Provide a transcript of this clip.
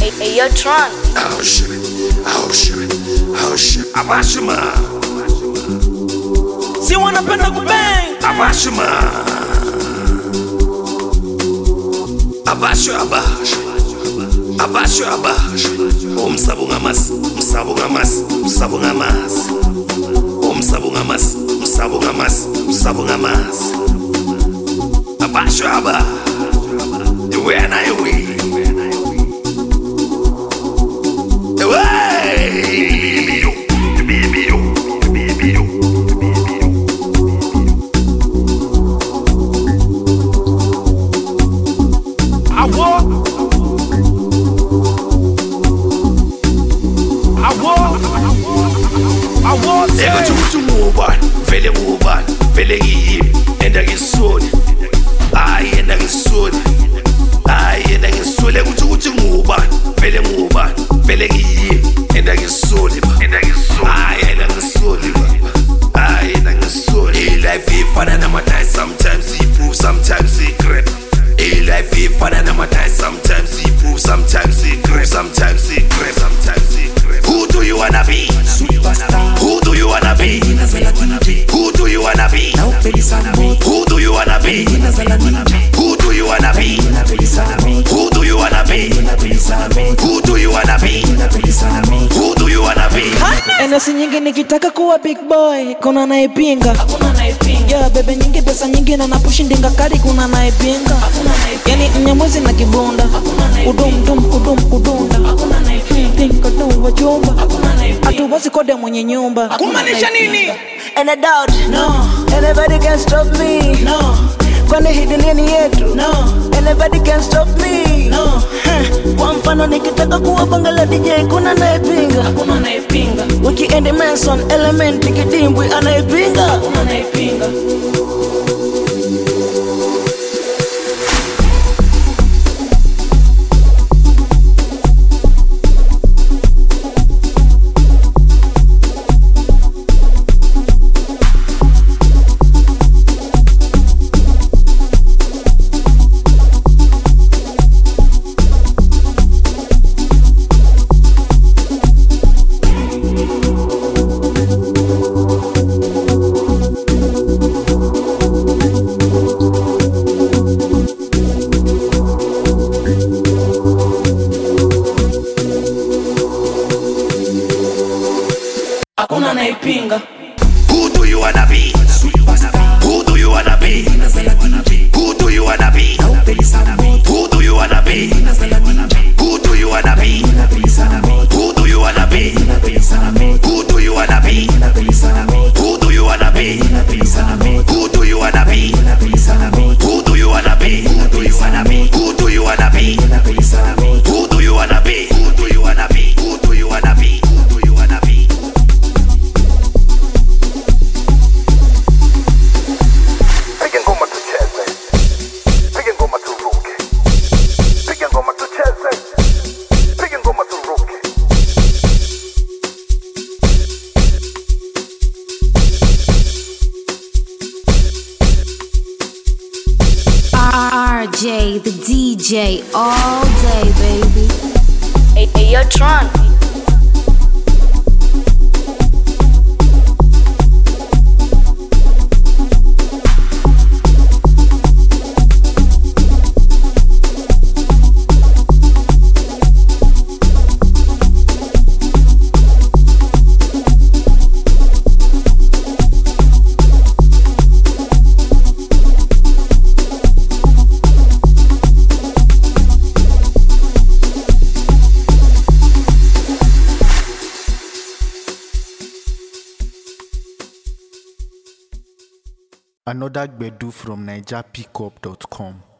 Hey, yo, Tron. Oh shit. Abashima. Si wanapenda kubang. Abashima. Abasho. Umsabungamas. Abasho aba. Where na you? Vele ngiyimi enda ngisoni enda ngisole ukuthi ngubani vele ngiyimi enda ngisoni enda ngisoli life ifana namadai sometimes ipu sometimes igrep life ifana namadai sometimes ipu sometimes igrep who do you wanna be superstar who do you wanna be who do you wanna be who do you wanna be who do you wanna be who do you wanna be who do you wanna be who do you wanna be Enesi nyingi nikitaka kuwa big boy kuna naipinga yeah bebe nyingi pesa nyingi na napushi ndinga kari kuna naipinga yani mnyamwezi na kibunda udunda tinka tu wachumba atuwasi kode mwenye nyumba Kumaanisha nini? And I doubt No. Anybody can stop me No. Kwani hidilini yetu No. Anybody can stop me No. Kwa mfano nikitaka kuwa bangala DJ kuna naipinga Hakuna naipinga. Weekend Manson Element kidimbwi anaipinga Hakuna naipinga. Hakuna naipinga. who do you wanna be who do you wanna be who do you wanna be who do you wanna be who do you wanna be who do you wanna be who do you wanna be who do you wanna be who do you wanna be who do you wanna be who do you wanna be who do you wanna be who do you wanna be who do you wanna be who do you wanna be who do you wanna be Piga ngoma tucheze, piga ngoma turuke, piga ngoma tucheze, piga ngoma turuke. RJ, the DJ, all day, baby. Hey, yo, Tron. Another Gbedu from NigerPickup.com.